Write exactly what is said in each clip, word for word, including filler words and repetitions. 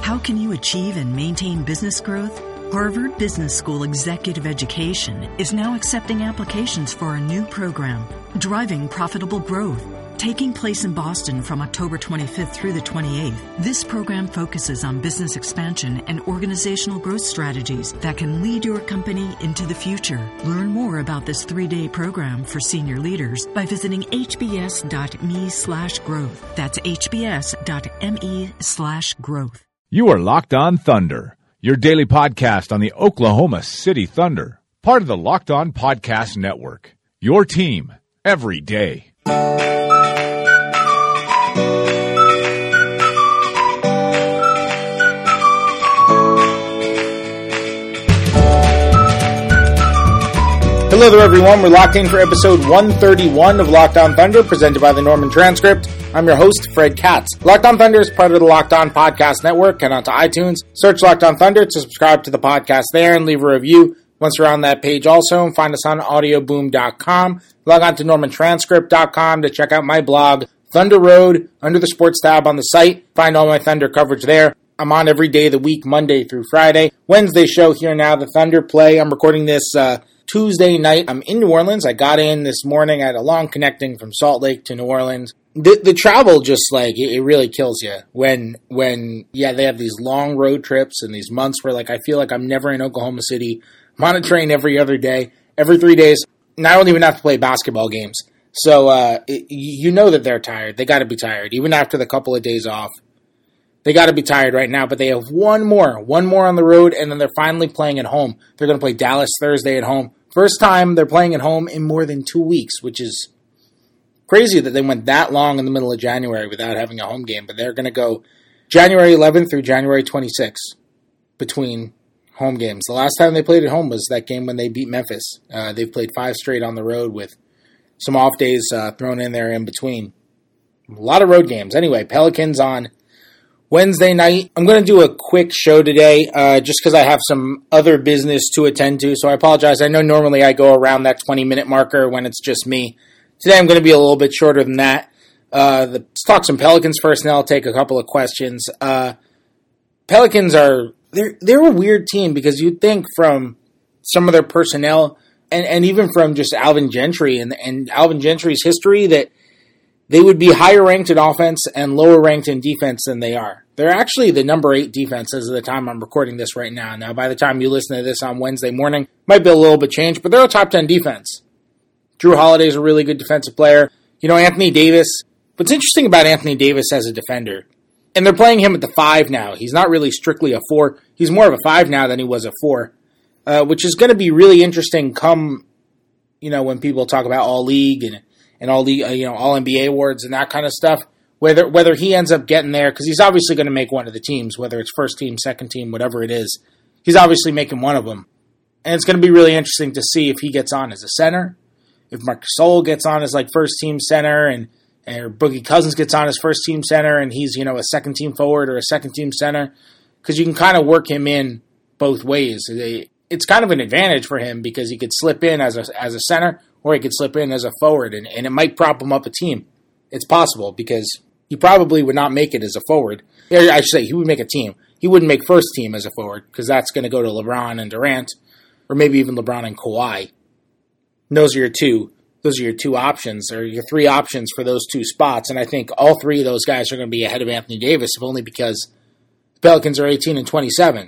How can you achieve and maintain business growth? Harvard Business School Executive Education is now accepting applications for a new program, Driving Profitable Growth, taking place in Boston from October twenty-fifth through the twenty-eighth. This program focuses on business expansion and organizational growth strategies that can lead your company into the future. Learn more about this three-day program for senior leaders by visiting hbs.me slash growth. That's hbs.me slash growth. You are Locked On Thunder, your daily podcast on the Oklahoma City Thunder, part of the Locked On Podcast Network. Your team every day. Hello there, everyone. We're locked in for episode one thirty-one of Locked On Thunder, presented by the Norman Transcript. I'm your host, Fred Katz. Locked On Thunder is part of the Locked On Podcast Network. Head on to iTunes, search Locked On Thunder to subscribe to the podcast there and leave a review. Once you're on that page also, find us on audio boom dot com. Log on to norman transcript dot com to check out my blog, Thunder Road, under the sports tab on the site. Find all my Thunder coverage there. I'm on every day of the week, Monday through Friday. Wednesday show here now, the Thunder play. I'm recording this uh, Tuesday night. I'm in New Orleans. I got in this morning. I had a long connecting from Salt Lake to New Orleans. The the travel just like, it, it really kills you when, when, yeah, they have these long road trips and these months where like I feel like I'm never in Oklahoma City. I'm on a train every other day, every three days. And I don't even have to play basketball games. So uh, it, you know that they're tired. They got to be tired, even after the couple of days off. They got to be tired right now, but they have one more, one more on the road, and then they're finally playing at home. They're going to play Dallas Thursday at home. First time they're playing at home in more than two weeks, which is crazy that they went that long in the middle of January without having a home game. But they're going to go January eleventh through January twenty-sixth between home games. The last time they played at home was that game when they beat Memphis. Uh, they've played five straight on the road with some off days uh, thrown in there in between. A lot of road games. Anyway, Pelicans on Wednesday night. I'm going to do a quick show today uh, just because I have some other business to attend to, so I apologize. I know normally I go around that twenty-minute marker when it's just me. Today I'm going to be a little bit shorter than that. Uh, the, let's talk some Pelicans first, and then I'll take a couple of questions. Uh, Pelicans are, they're, they're a weird team because you'd think from some of their personnel and, and even from just Alvin Gentry and, and Alvin Gentry's history that they would be higher ranked in offense and lower ranked in defense than they are. They're actually the number eight defense as of the time I'm recording this right now. Now, by the time you listen to this on Wednesday morning, might be a little bit changed, but they're a top ten defense. Drew Holiday's a really good defensive player. You know, Anthony Davis. What's interesting about Anthony Davis as a defender, and they're playing him at the five now. He's not really strictly a four. He's more of a five now than he was a four, uh, which is going to be really interesting come, you know, when people talk about all league and and all the, uh, you know, all N B A awards and that kind of stuff, whether whether he ends up getting there, because he's obviously going to make one of the teams, whether it's first team, second team, whatever it is. He's obviously making one of them. And it's going to be really interesting to see if he gets on as a center, if Marc Gasol gets on as like first team center, and, and or Boogie Cousins gets on as first team center, and he's, you know, a second team forward or a second team center, because you can kind of work him in both ways. It's kind of an advantage for him because he could slip in as a, as a center, or he could slip in as a forward, and, and it might prop him up a team. It's possible, because he probably would not make it as a forward. I should say, he would make a team. He wouldn't make first team as a forward, because that's going to go to LeBron and Durant, or maybe even LeBron and Kawhi. And those are your two. Those are your two options, or your three options for those two spots, and I think all three of those guys are going to be ahead of Anthony Davis, if only because the Pelicans are eighteen and twenty-seven.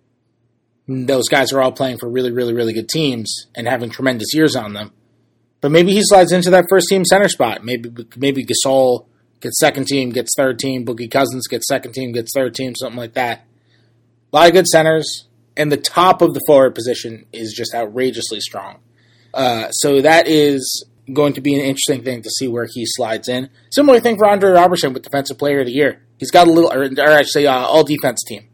And those guys are all playing for really, really, really good teams and having tremendous years on them. But maybe he slides into that first team center spot. Maybe maybe Gasol gets second team, gets third team. Boogie Cousins gets second team, gets third team, something like that. A lot of good centers. And the top of the forward position is just outrageously strong. Uh, so that is going to be an interesting thing to see where he slides in. Similar thing for Andre Robertson with Defensive Player of the Year. He's got a little, or, or I should say, uh, all defense team.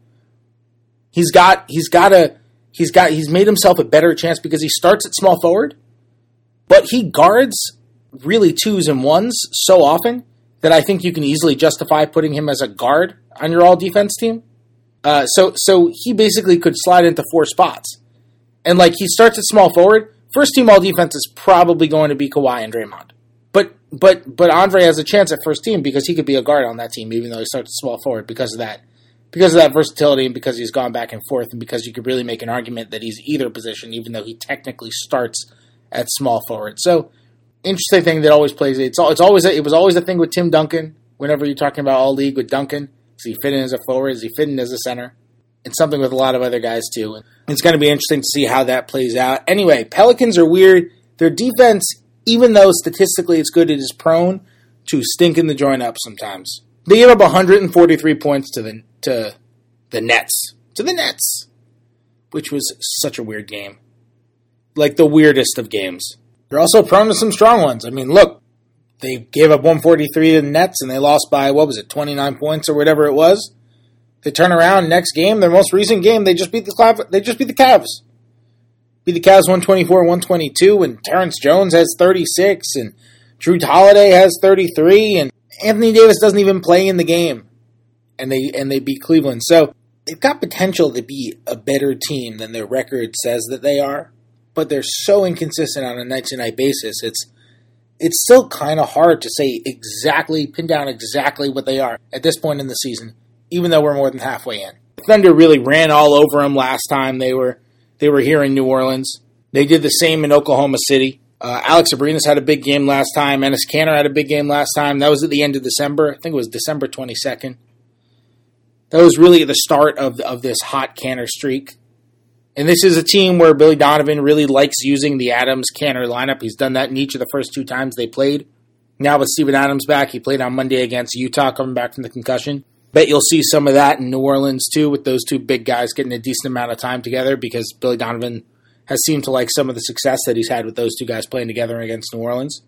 He's got, he's got a, he's got, he's made himself a better chance because he starts at small forward. But he guards really twos and ones so often that I think you can easily justify putting him as a guard on your all-defense team. Uh, so so he basically could slide into four spots. And like he starts at small forward, first team all-defense is probably going to be Kawhi and Draymond. But but but Andre has a chance at first team because he could be a guard on that team, even though he starts at small forward because of that because of that versatility and because he's gone back and forth and because you could really make an argument that he's either position, even though he technically starts at small forward. So, interesting thing that always plays. It's it's always a, it was always a thing with Tim Duncan. Whenever you're talking about all league with Duncan, does he fit in as a forward? Does he fit in as a center? It's something with a lot of other guys too. And it's going to be interesting to see how that plays out. Anyway, Pelicans are weird. Their defense, even though statistically it's good, it is prone to stinking the joint up sometimes. They gave up one hundred forty-three points to the to the Nets. To the Nets. Which was such a weird game. Like the weirdest of games. They're also prone to some strong ones. I mean, look, they gave up one forty-three to the Nets and they lost by, what was it, twenty-nine points or whatever it was. They turn around next game, their most recent game, they just beat the Cavs. They just beat the Cavs. Beat the Cavs one twenty-four one twenty-two, and Terrence Jones has thirty-six, and Drew Holiday has thirty-three, and Anthony Davis doesn't even play in the game. And they and they beat Cleveland. So they've got potential to be a better team than their record says that they are. But they're so inconsistent on a night-to-night basis. It's it's still kind of hard to say exactly, pin down exactly what they are at this point in the season, even though we're more than halfway in. The Thunder really ran all over them last time they were they were here in New Orleans. They did the same in Oklahoma City. Uh, Alex Abrinas had a big game last time. Enes Kanter had a big game last time. That was at the end of December. I think it was December twenty-second. That was really the start of, of this hot Kanter streak. And this is a team where Billy Donovan really likes using the Adams-Kanter lineup. He's done that in each of the first two times they played. Now with Steven Adams back, he played on Monday against Utah, coming back from the concussion. Bet you'll see some of that in New Orleans, too, with those two big guys getting a decent amount of time together because Billy Donovan has seemed to like some of the success that he's had with those two guys playing together against New Orleans.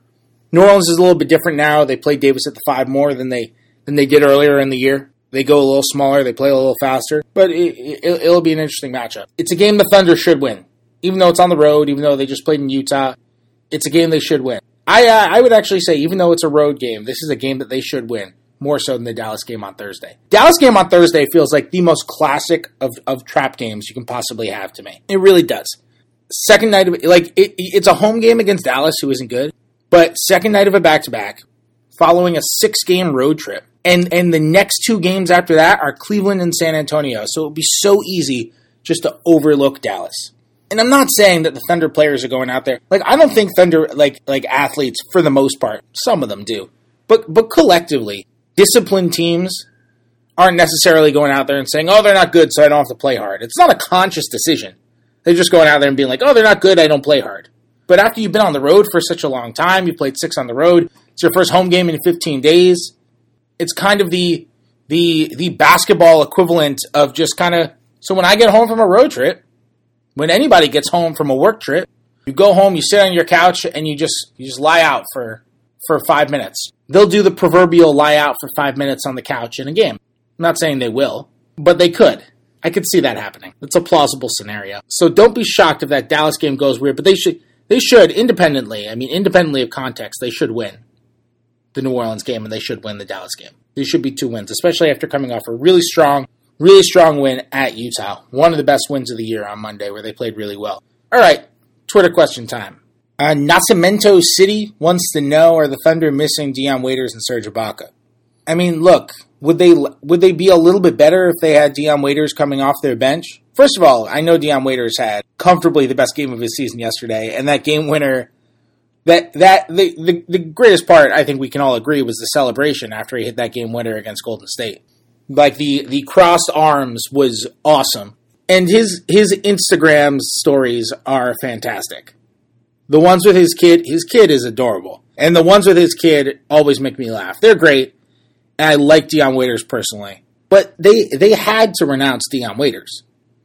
New Orleans is a little bit different now. They play Davis at the five more than they than they did earlier in the year. They go a little smaller. They play a little faster. But it, it, it'll be an interesting matchup. It's a game the Thunder should win. Even though it's on the road, even though they just played in Utah, it's a game they should win. I uh, I would actually say, even though it's a road game, this is a game that they should win. More so than the Dallas game on Thursday. Dallas game on Thursday feels like the most classic of, of trap games you can possibly have to me. It really does. Second night of like it, it's a home game against Dallas, who isn't good, but second night of a back-to-back, following a six-game road trip, and and the next two games after that are Cleveland and San Antonio. So it would be so easy just to overlook Dallas. And I'm not saying that the Thunder players are going out there like I don't think Thunder like like athletes for the most part. Some of them do, but but collectively. Disciplined teams aren't necessarily going out there and saying, oh, they're not good, so I don't have to play hard. It's not a conscious decision. They're just going out there and being like, oh, they're not good, I don't play hard. But after you've been on the road for such a long time, you played six on the road, it's your first home game in fifteen days, it's kind of the the the basketball equivalent of just kind of, so when I get home from a road trip, when anybody gets home from a work trip, you go home, you sit on your couch, and you just you just lie out for, for five minutes. They'll do the proverbial lie out for five minutes on the couch in a game. I'm not saying they will, but they could. I could see that happening. It's a plausible scenario. So don't be shocked if that Dallas game goes weird, but they should, they should independently, I mean, independently of context, they should win the New Orleans game and they should win the Dallas game. These should be two wins, especially after coming off a really strong, really strong win at Utah. One of the best wins of the year on Monday where they played really well. All right, Twitter question time. Uh, Nacimiento City wants to know, are the Thunder missing Dion Waiters and Serge Ibaka? I mean, look, would they would they be a little bit better if they had Dion Waiters coming off their bench? First of all, I know Dion Waiters had comfortably the best game of his season yesterday, and that game winner, that that the, the, the greatest part, I think we can all agree, was the celebration after he hit that game winner against Golden State. Like, the, the crossed arms was awesome. And his his Instagram stories are fantastic. The ones with his kid, his kid is adorable. And the ones with his kid always make me laugh. They're great. And I like Dion Waiters personally. But they, they had to renounce Dion Waiters.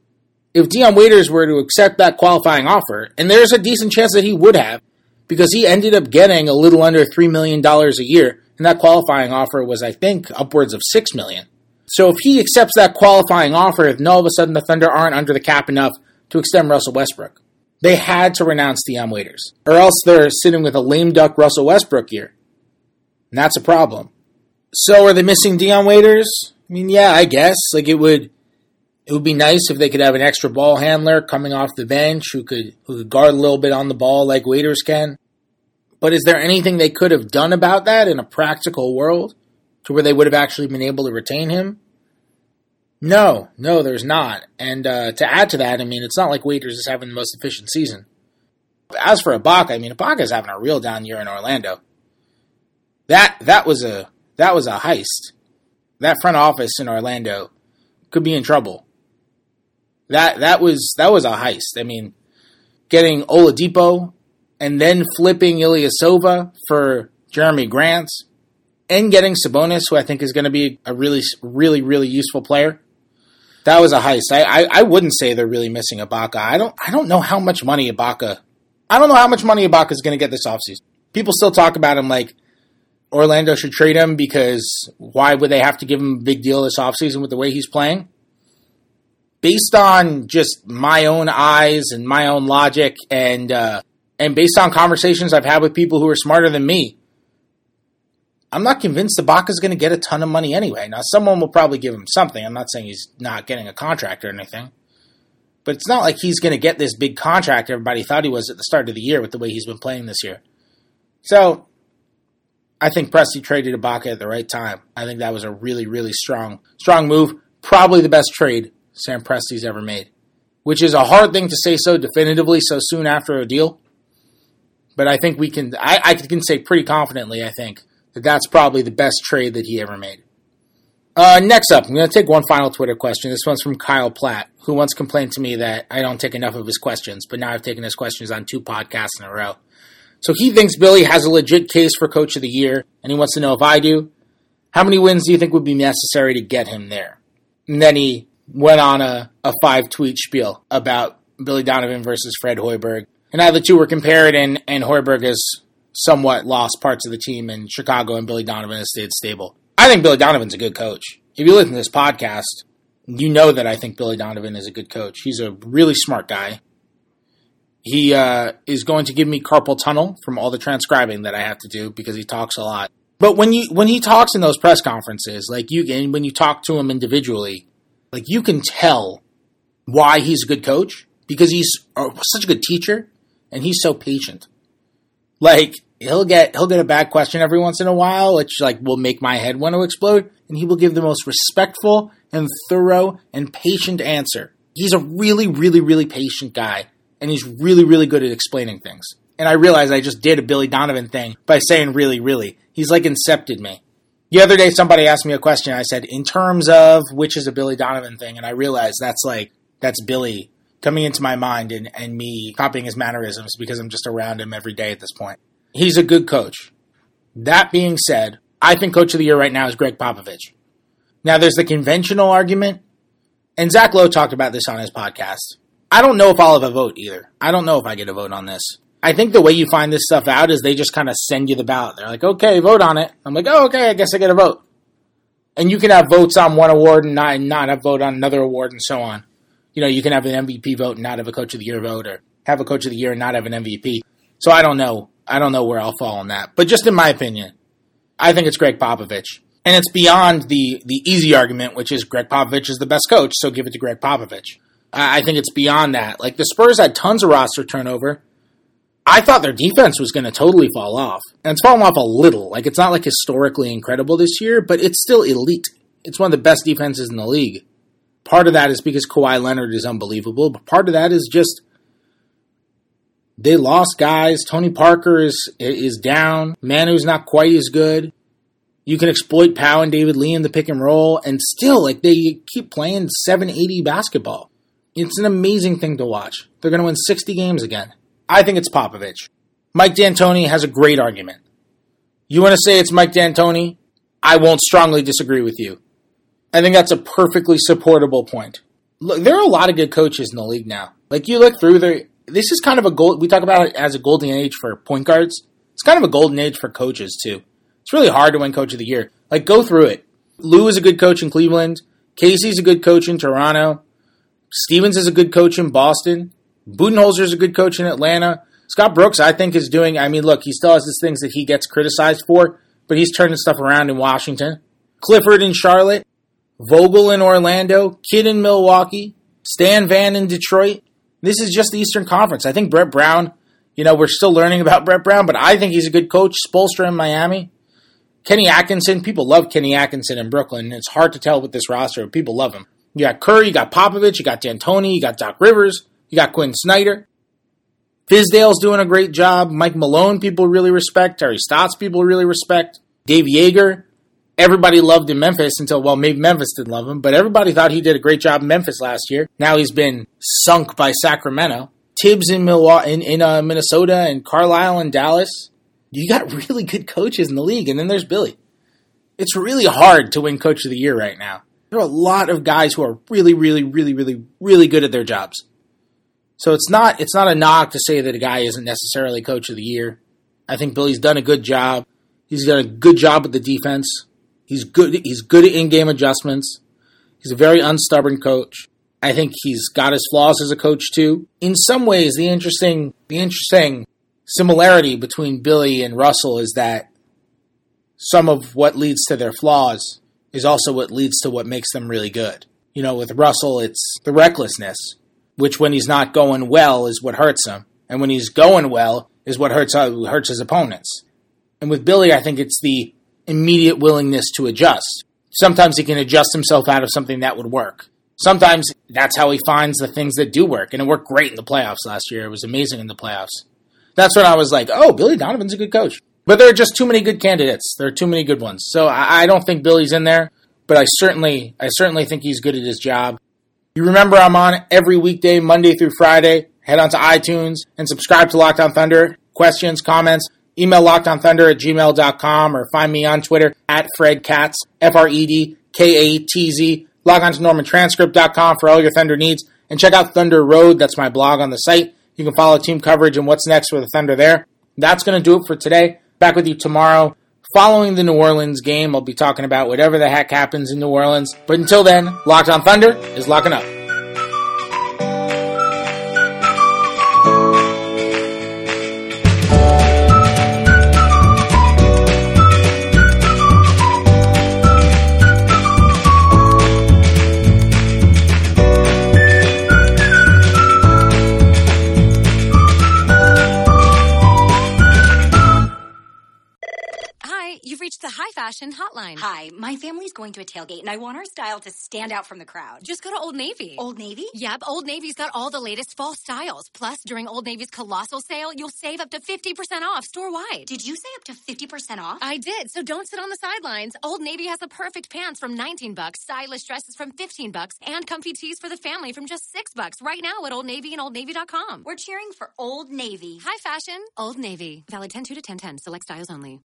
If Dion Waiters were to accept that qualifying offer, and there's a decent chance that he would have, because he ended up getting a little under three million dollars a year, and that qualifying offer was, I think, upwards of six million dollars. So if he accepts that qualifying offer, if all of a sudden the Thunder aren't under the cap enough to extend Russell Westbrook, they had to renounce Dion Waiters. Or else they're sitting with a lame duck Russell Westbrook here. And that's a problem. So are they missing Dion Waiters? I mean, yeah, I guess. Like, it would it would be nice if they could have an extra ball handler coming off the bench who could who could guard a little bit on the ball like Waiters can. But is there anything they could have done about that in a practical world to where they would have actually been able to retain him? No, no, there's not. And uh, to add to that, I mean, it's not like Waiters is having the most efficient season. As for Ibaka, I mean, Ibaka's having a real down year in Orlando. That that was a that was a heist. That front office in Orlando could be in trouble. That that was that was a heist. I mean, getting Oladipo and then flipping Ilyasova for Jeremy Grant and getting Sabonis, who I think is going to be a really, really, really useful player. That was a heist. I, I, I wouldn't say they're really missing Ibaka. I don't I don't know how much money Ibaka. I don't know how much money Ibaka is going to get this offseason. People still talk about him like Orlando should trade him because why would they have to give him a big deal this offseason with the way he's playing? Based on just my own eyes and my own logic and uh, and based on conversations I've had with people who are smarter than me, I'm not convinced Ibaka's going to get a ton of money anyway. Now, someone will probably give him something. I'm not saying he's not getting a contract or anything. But it's not like he's going to get this big contract everybody thought he was at the start of the year with the way he's been playing this year. So, I think Presti traded Ibaka at the right time. I think that was a really, really strong, strong move. Probably the best trade Sam Presti's ever made. Which is a hard thing to say so definitively so soon after a deal. But I think we can, I, I can say pretty confidently, I think, that that's probably the best trade that he ever made. Uh, next up, I'm going to take one final Twitter question. This one's from Kyle Platt, who once complained to me that I don't take enough of his questions, but now I've taken his questions on two podcasts in a row. So he thinks Billy has a legit case for Coach of the Year, and he wants to know if I do. How many wins do you think would be necessary to get him there? And then he went on a, a five-tweet spiel about Billy Donovan versus Fred Hoiberg. And now the two were compared, and, and Hoiberg has somewhat lost parts of the team in Chicago, and Billy Donovan has stayed stable. I think Billy Donovan's a good coach. If you listen to this podcast, you know that I think Billy Donovan is a good coach. He's a really smart guy. He uh, is going to give me carpal tunnel from all the transcribing that I have to do because he talks a lot. But when you when he talks in those press conferences, like you and when you talk to him individually, like you can tell why he's a good coach because he's uh, such a good teacher and he's so patient. Like he'll get he'll get a bad question every once in a while, which like will make my head want to explode, and he will give the most respectful and thorough and patient answer. He's a really, really, really patient guy, and he's really, really good at explaining things. And I realize I just did a Billy Donovan thing by saying really, really. He's like incepted me. The other day somebody asked me a question. I said, in terms of which is a Billy Donovan thing, and I realized that's like that's Billy coming into my mind and, and me copying his mannerisms because I'm just around him every day at this point. He's a good coach. That being said, I think Coach of the Year right now is Greg Popovich. Now, there's the conventional argument, and Zach Lowe talked about this on his podcast. I don't know if I'll have a vote either. I don't know if I get a vote on this. I think the way you find this stuff out is they just kind of send you the ballot. They're like, okay, vote on it. I'm like, oh, okay, I guess I get a vote. And you can have votes on one award and not, and not have vote on another award and so on. You know, you can have an M V P vote and not have a Coach of the Year vote, or have a Coach of the Year and not have an M V P. So I don't know. I don't know where I'll fall on that. But just in my opinion, I think it's Greg Popovich. And it's beyond the, the easy argument, which is Greg Popovich is the best coach, so give it to Greg Popovich. I, I think it's beyond that. Like, the Spurs had tons of roster turnover. I thought their defense was going to totally fall off. And it's fallen off a little. Like, it's not, like, historically incredible this year, but it's still elite. It's one of the best defenses in the league. Part of that is because Kawhi Leonard is unbelievable, but part of that is just they lost guys. Tony Parker is is down. Manu's not quite as good. You can exploit Powell and David Lee in the pick and roll, and still, like, they keep playing seven eighty basketball. It's an amazing thing to watch. They're going to win sixty games again. I think it's Popovich. Mike D'Antoni has a great argument. You want to say it's Mike D'Antoni? I won't strongly disagree with you. I think that's a perfectly supportable point. Look, there are a lot of good coaches in the league now. Like, you look through there, this is kind of a gold, we talk about it as a golden age for point guards. It's kind of a golden age for coaches, too. It's really hard to win Coach of the Year. Like, go through it. Lou is a good coach in Cleveland. Casey's a good coach in Toronto. Stevens is a good coach in Boston. Budenholzer is a good coach in Atlanta. Scott Brooks, I think, is doing, I mean, look, he still has these things that he gets criticized for, but he's turning stuff around in Washington. Clifford in Charlotte. Vogel in Orlando. Kidd in Milwaukee. Stan Van in Detroit. This is just the Eastern Conference. I think Brett Brown, you know, we're still learning about Brett Brown, but I think he's a good coach. Spoelstra in Miami. Kenny Atkinson, people love Kenny Atkinson in Brooklyn. It's hard to tell with this roster, but people love him. You got Curry, you got Popovich, you got D'Antoni, you got Doc Rivers, you got Quinn Snyder. Fizdale's doing a great job. Mike Malone, people really respect. Terry Stotts, people really respect. Dave Yeager, everybody loved in Memphis until, well, maybe Memphis didn't love him, but everybody thought he did a great job in Memphis last year. Now he's been sunk by Sacramento. Tibbs in, Milwaukee, in, in uh, Minnesota and Carlisle in Dallas. You got really good coaches in the league, and then there's Billy. It's really hard to win Coach of the Year right now. There are a lot of guys who are really, really, really, really, really good at their jobs. So it's not it's not a knock to say that a guy isn't necessarily Coach of the Year. I think Billy's done a good job. He's done a good job with the defense. He's good. He's good at in-game adjustments. He's a very unstubborn coach. I think he's got his flaws as a coach too. In some ways, the interesting the interesting similarity between Billy and Russell is that some of what leads to their flaws is also what leads to what makes them really good. You know, with Russell, it's the recklessness, which when he's not going well is what hurts him. And when he's going well is what hurts uh, hurts his opponents. And with Billy, I think it's the immediate willingness to adjust. Sometimes he can adjust himself out of something that would work. Sometimes that's how he finds the things that do work. And it worked great in the playoffs last year. It was amazing in the playoffs. That's when I was like, oh, Billy Donovan's a good coach. But there are just too many good candidates. There are too many good ones. So I, I don't think Billy's in there, but I certainly I certainly think he's good at his job. You remember I'm on every weekday, Monday through Friday. Head on to iTunes and subscribe to Locked On Thunder. Questions, comments, email lockedonthunder at gmail dot com or find me on Twitter at Fred Katz, F R E D K A T Z. Log on to norman transcript dot com for all your Thunder needs. And check out Thunder Road. That's my blog on the site. You can follow team coverage and what's next for the Thunder there. That's going to do it for today. Back with you tomorrow. Following the New Orleans game, I'll be talking about whatever the heck happens in New Orleans. But until then, Locked On Thunder is locking up. The High Fashion Hotline. Hi, my family's going to a tailgate, and I want our style to stand out from the crowd. Just go to Old Navy. Old Navy? Yep, Old Navy's got all the latest fall styles. Plus, during Old Navy's colossal sale, you'll save up to fifty percent off store-wide. Did you say up to fifty percent off? I did, so don't sit on the sidelines. Old Navy has the perfect pants from nineteen bucks, stylish dresses from fifteen bucks, and comfy tees for the family from just six bucks right now at Old Navy and old navy dot com. We're cheering for Old Navy. High Fashion, Old Navy. Valid ten two to ten ten, select styles only.